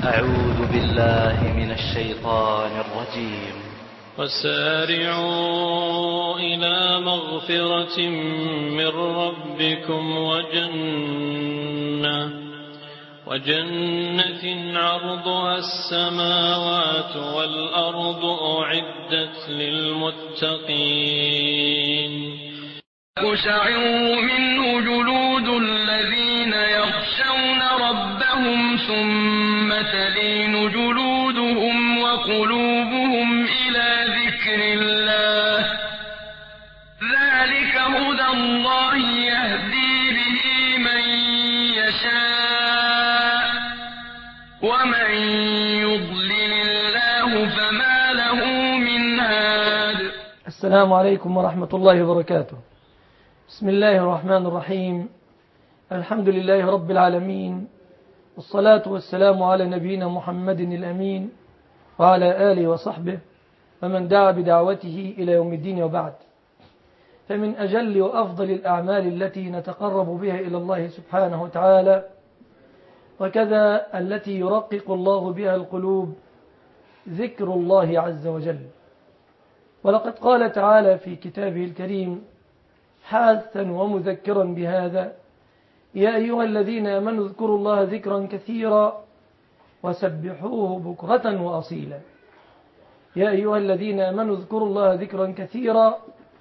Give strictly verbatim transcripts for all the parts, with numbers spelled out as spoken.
أعوذ بالله من الشيطان الرجيم. وسارعوا إلى مغفرة من ربكم وجنة وجنة عرضها السماوات والأرض أعدت للمتقين. يقشعر منه جلود الذين يخشون ربهم ثم تلين جلودهم وقلوبهم إلى ذكر الله. ذلك هدى الله يهدي به من يشاء ومن يضلل الله فما له من هاد. السلام عليكم ورحمة الله وبركاته. بسم الله الرحمن الرحيم. الحمد لله رب العالمين، والصلاة والسلام على نبينا محمد الأمين وعلى آله وصحبه ومن دعا بدعوته إلى يوم الدين. وبعد، فمن أجل وأفضل الأعمال التي نتقرب بها إلى الله سبحانه وتعالى، وكذا التي يرقق الله بها القلوب، ذكر الله عز وجل. ولقد قال تعالى في كتابه الكريم حاثا ومذكرا بهذا: يا أيها الذين آمنوا اذكروا الله ذكرا كثيرا وسبحوه بكرة وأصيلا. يا أيها الذين آمنوا اذكروا الله ذكرا كثيرا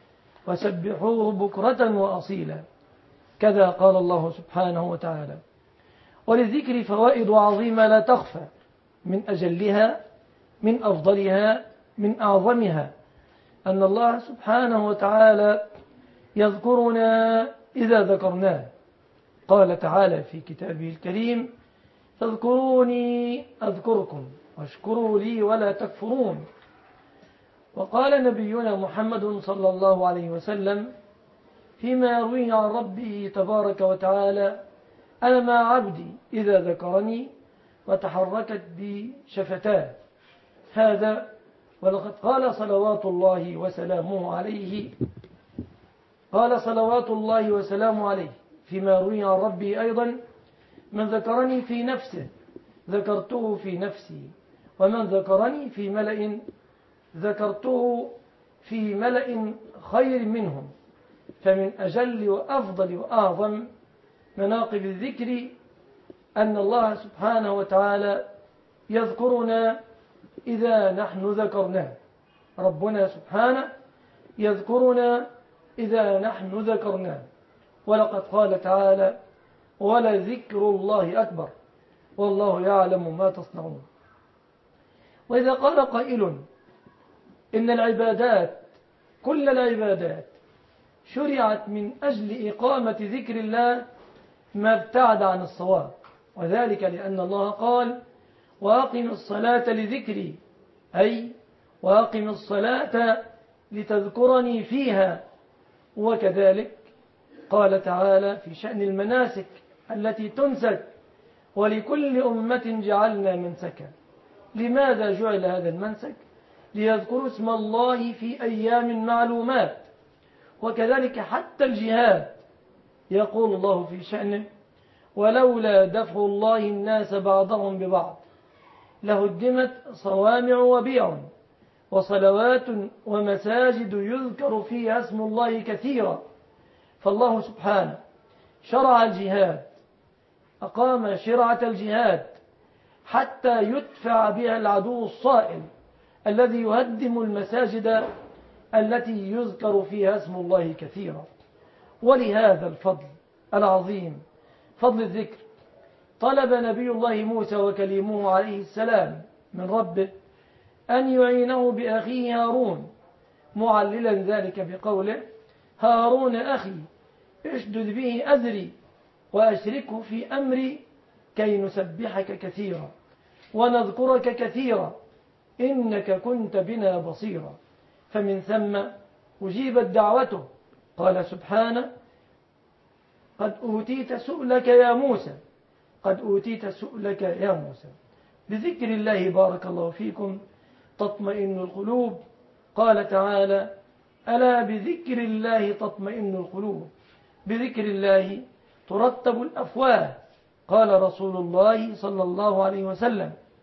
وسبحوه بكرة وأصيلا. كذا قال الله سبحانه وتعالى. وللذكر فوائد عظيمة لا تخفى، من أجلها، من أفضلها، من أعظمها أن الله سبحانه وتعالى يذكرنا إذا ذكرناه. قال تعالى في كتابه الكريم: فاذكروني أذكركم واشكروا لي ولا تكفرون. وقال نبينا محمد صلى الله عليه وسلم فيما يرويه عن ربه تبارك وتعالى: أنا مع عبدي إذا ذكرني وتحركت بي شفتاه. هذا ولقد قال صلوات الله وسلامه عليه قال صلوات الله وسلامه عليه فيما روي عن ربي أيضا: من ذكرني في نفسه ذكرته في نفسي، ومن ذكرني في ملأ ذكرته في ملأ خير منهم. فمن أجل وأفضل وأعظم مناقب الذكر أن الله سبحانه وتعالى يذكرنا إذا نحن ذكرناه. ربنا سبحانه يذكرنا إذا نحن ذكرناه. ولقد قال تعالى: ولذكر الله أكبر والله يعلم ما تصنعون. وإذا قال قائل إن العبادات كل العبادات شرعت من أجل إقامة ذكر الله، ما ابتعد عن الصواب، وذلك لأن الله قال: وأقم الصلاة لذكري، أي وأقم الصلاة لتذكرني فيها. وكذلك قال تعالى في شأن المناسك التي تنسك: ولكل أمة جعلنا منسكا. لماذا جعل هذا المنسك؟ ليذكروا اسم الله في أيام معلومات. وكذلك حتى الجهاد يقول الله في شأنه: ولولا دفع الله الناس بعضهم ببعض لهدمت صوامع وبيع وصلوات ومساجد يذكر فيها اسم الله كثيرا. فالله سبحانه شرع الجهاد، أقام شرعة الجهاد حتى يدفع بها العدو الصائل الذي يهدم المساجد التي يذكر فيها اسم الله كثيرا. ولهذا الفضل العظيم، فضل الذكر، طلب نبي الله موسى وكليمه عليه السلام من ربه أن يعينه بأخيه هارون، معللا ذلك بقوله: هارون أخي اشدد به أذري وأشركه في أمري كي نسبحك كثيرا ونذكرك كثيرا إنك كنت بنا بصيرا. فمن ثم أجيبت دعوته. قال سبحانه: قد أوتيت سؤلك يا موسى قد أوتيت سؤلك يا موسى. بذكر الله بارك الله فيكم تطمئن القلوب. قال تعالى: ألا بذكر الله تطمئن القلوب. بذكر الله ترتب الأفواه. قال رسول الله صلى الله عليه وسلم: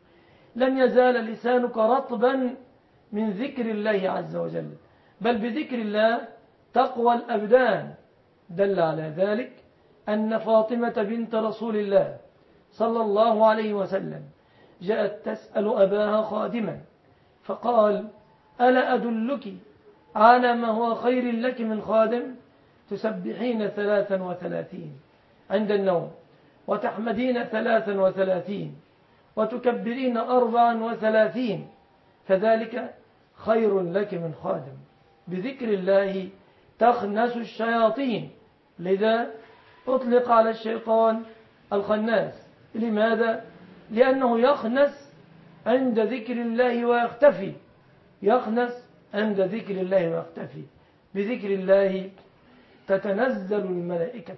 لن يزال لسانك رطبا من ذكر الله عز وجل، بل بذكر الله تقوى الأبدان. دل على ذلك أن فاطمة بنت رسول الله صلى الله عليه وسلم جاءت تسأل أباها خادما فقال: ألا أدلك على ما هو خير لك من خادم؟ تسبحين ثلاثا وثلاثين عند النوم، وتحمدين ثلاثا وثلاثين، وتكبرين أربعا وثلاثين، فذلك خير لك من خادم. بذكر الله تخنس الشياطين، لذا أطلق على الشيطان الخناس. لماذا؟ لأنه يخنس عند ذكر الله ويختفي، يخنس عند ذكر الله ويختفي. بذكر الله تتنزل الملائكة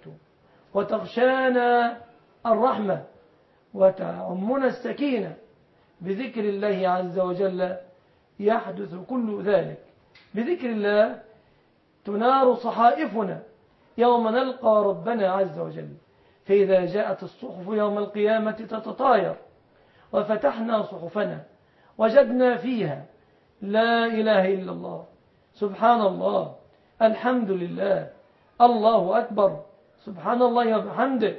وتغشانا الرحمة وتعمنا السكينة. بذكر الله عز وجل يحدث كل ذلك. بذكر الله تنار صحائفنا يوم نلقى ربنا عز وجل، فإذا جاءت الصحف يوم القيامة تتطاير، وفتحنا صحفنا وجدنا فيها لا إله إلا الله، سبحان الله، الحمد لله، الله أكبر، سبحان الله وبحمده،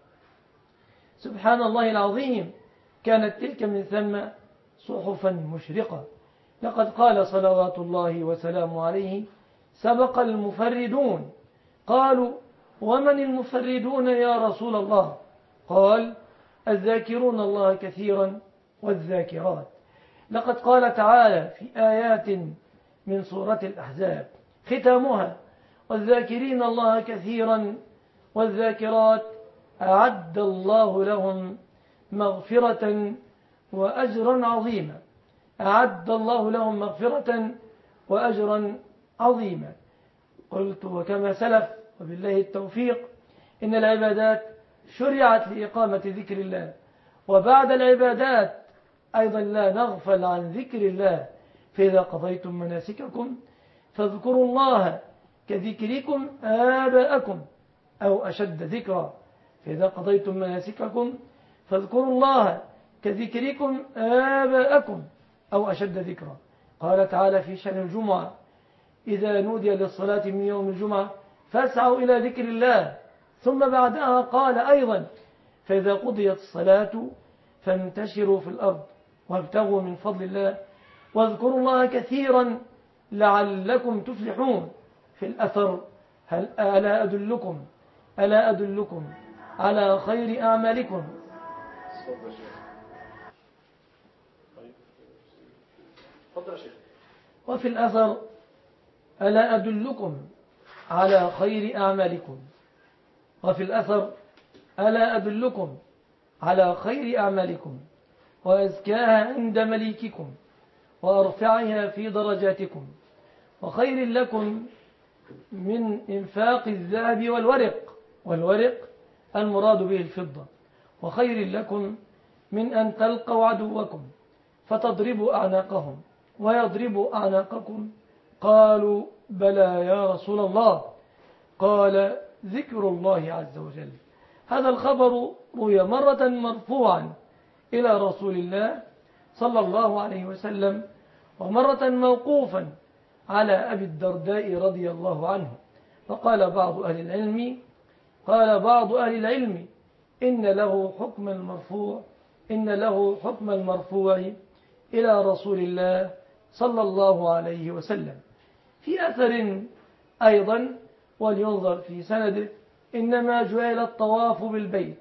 سبحان الله العظيم. كانت تلك من ثم صحفا مشرقة. لقد قال صلوات الله وسلامه عليه: سبق المفردون. قالوا: ومن المفردون يا رسول الله؟ قال: الذاكرون الله كثيرا والذاكرات. لقد قال تعالى في آيات من سورة الأحزاب ختامها: والذاكرين الله كثيرا والذاكرات أعد الله لهم مغفرة وأجرا عظيما. أعد الله لهم مغفرة وأجرا عظيما. قلت وكما سلف وبالله التوفيق إن العبادات شرعت لإقامة ذكر الله، وبعد العبادات أيضا لا نغفل عن ذكر الله. فإذا قضيتم مناسككم فاذكروا الله كذكركم آباءكم أو أشد ذكرا. فإذا قضيتم مناسككم فاذكروا الله كذكركم آباءكم أو أشد ذكرا. قال تعالى في شأن الجمعة: إذا نودي للصلاة من يوم الجمعة فاسعوا إلى ذكر الله. ثم بعدها قال أيضا: فإذا قضيت الصلاة فانتشروا في الأرض وابتغوا من فضل الله واذكروا الله كثيرا لعلكم تفلحون. في الأثر: هل ألا أدلكم ألا أدلكم على خير أعمالكم؟ وفي الأثر: ألا أدلكم على خير أعمالكم؟ وفي الأثر: ألا أدلكم على خير أعمالكم وأزكاها عند مليككم وأرفعها في درجاتكم وخير لكم من إنفاق الذهب والورق، والورق المراد به الفضة، وخير لكم من أن تلقوا عدوكم فتضربوا أعناقهم ويضربوا أعناقكم. قالوا: بلى يا رسول الله. قال: ذكر الله عز وجل. هذا الخبر روي مرة مرفوعا إلى رسول الله صلى الله عليه وسلم، ومرة موقوفا على أبي الدرداء رضي الله عنه. فقال بعض أهل العلم قال بعض أهل العلم إن له حكم المرفوع إن له حكم المرفوع إلى رسول الله صلى الله عليه وسلم. في أثر أيضا ولينظر في سنده: إنما جعل الطواف بالبيت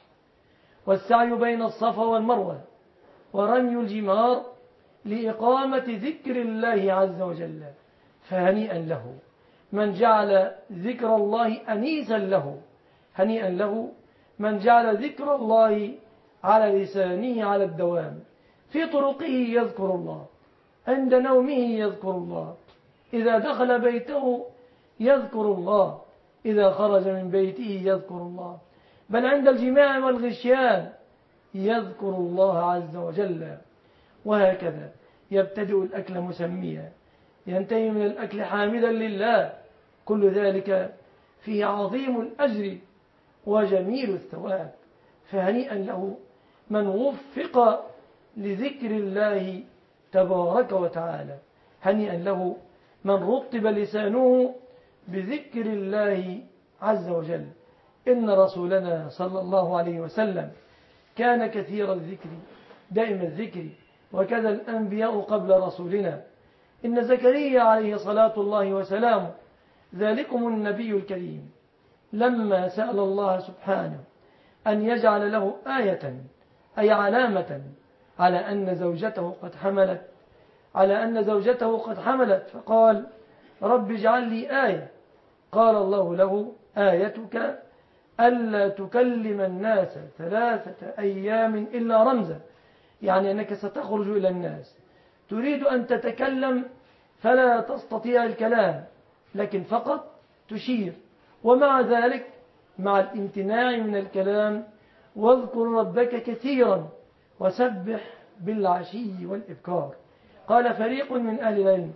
والسعي بين الصفا والمروة ورمي الجمار لإقامة ذكر الله عز وجل، فهنيئا له من جعل ذكر الله أنيسا له، هنيئا له من جعل ذكر الله على لسانه على الدوام، في طرقه يذكر الله، عند نومه يذكر الله، إذا دخل بيته يذكر الله، إذا خرج من بيته يذكر الله، بل عند الجماع والغشيان يذكر الله عز وجل. وهكذا يبتدئ الأكل مسميا، ينتهي من الأكل حامدا لله. كل ذلك فيه عظيم الأجر وجميل الثواب، فهنيئا له من وفق لذكر الله تبارك وتعالى. هنيئا له من رطب لسانه بذكر الله عز وجل. إن رسولنا صلى الله عليه وسلم كان كثير الذكر دائم الذكر، وكذا الأنبياء قبل رسولنا. إن زكريا عليه صلاة الله وسلامه ذلكم النبي الكريم لما سأل الله سبحانه أن يجعل له آية، أي علامة على أن زوجته قد حملت على أن زوجته قد حملت فقال رب اجعل لي آية. قال الله له آيتك ألا تكلم الناس ثلاثة أيام إلا رمزا، يعني أنك ستخرج إلى الناس تريد أن تتكلم فلا تستطيع الكلام، لكن فقط تشير، ومع ذلك مع الامتناع من الكلام واذكر ربك كثيرا وسبح بالعشي والإبكار. قال فريق من أهل العلم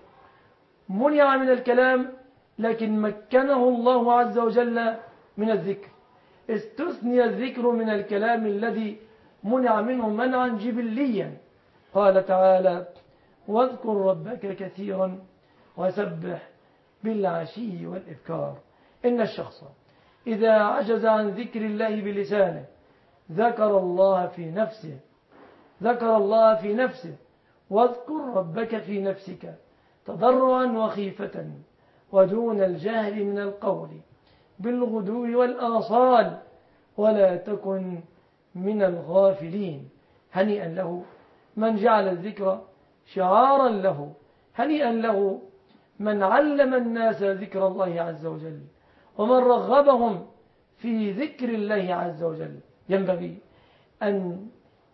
منع من الكلام لكن مكنه الله عز وجل من الذكر، استثني الذكر من الكلام الذي منع منه منعا جبليا. قال تعالى واذكر ربك كثيرا وسبح بالعشي والإبكار. إن الشخص إذا عجز عن ذكر الله بلسانه ذكر الله في نفسه ذكر الله في نفسه واذكر ربك في نفسك تضرعا وخيفة ودون الجهل من القول بالغدو والآصال ولا تكن من الغافلين. هنيئا له من جعل الذكر شعارا له، هنيئا له من علم الناس ذكر الله عز وجل ومن رغبهم في ذكر الله عز وجل. ينبغي أن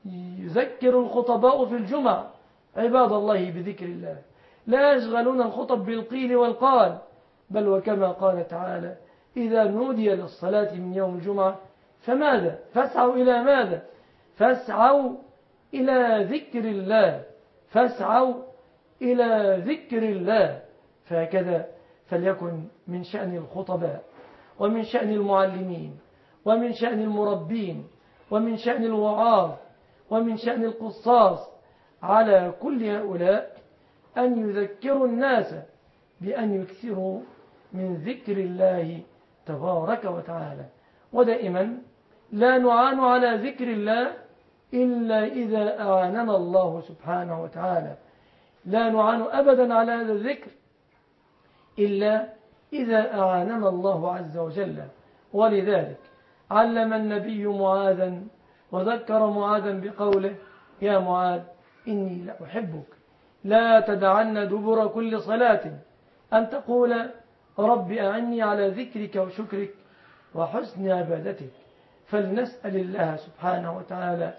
يذكر الخطباء في الجمع عباد الله بذكر الله، لا يشغلون الخطب بالقيل والقال، بل وكما قال تعالى إذا نودي للصلاة من يوم الجمعة فماذا فاسعوا إلى ماذا فاسعوا إلى ذكر الله فاسعوا إلى ذكر الله. فهكذا فليكن من شأن الخطباء ومن شأن المعلمين ومن شأن المربين ومن شأن الوعاظ ومن شأن القصاص على كل هؤلاء أن يذكروا الناس بأن يكثروا من ذكر الله تبارك وتعالى. ودائما لا نعان على ذكر الله إلا إذا أعاننا الله سبحانه وتعالى، لا نعان أبدا على هذا الذكر إلا إذا أعاننا الله عز وجل. ولذلك علم النبي معاذا وذكر معاذا بقوله يا معاذ إني لأحبك لا تدعن دبر كل صلاة أن تقول رب أعني على ذكرك وشكرك وحسن عبادتك. فلنسأل الله سبحانه وتعالى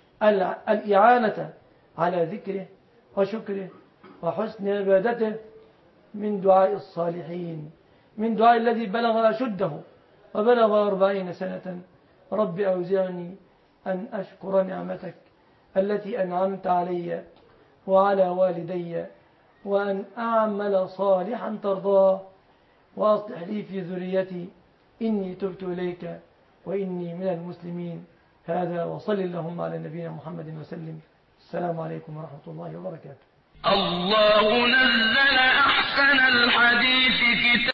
الإعانة على ذكره وشكره وحسن عبادته من دعاء الصالحين، من دعاء الذي بلغ أشده وبلغ أربعين سنة رب أوزعني أن أشكر نعمتك التي أنعمت علي وعلى والدي وأن أعمل صالحا ترضاه وأصلح لي في ذريتي إني تبت إليك وإني من المسلمين. هذا وصل اللهم على نبينا محمد وسلم. السلام عليكم ورحمة الله وبركاته. الله نزل أحسن الحديث كتابا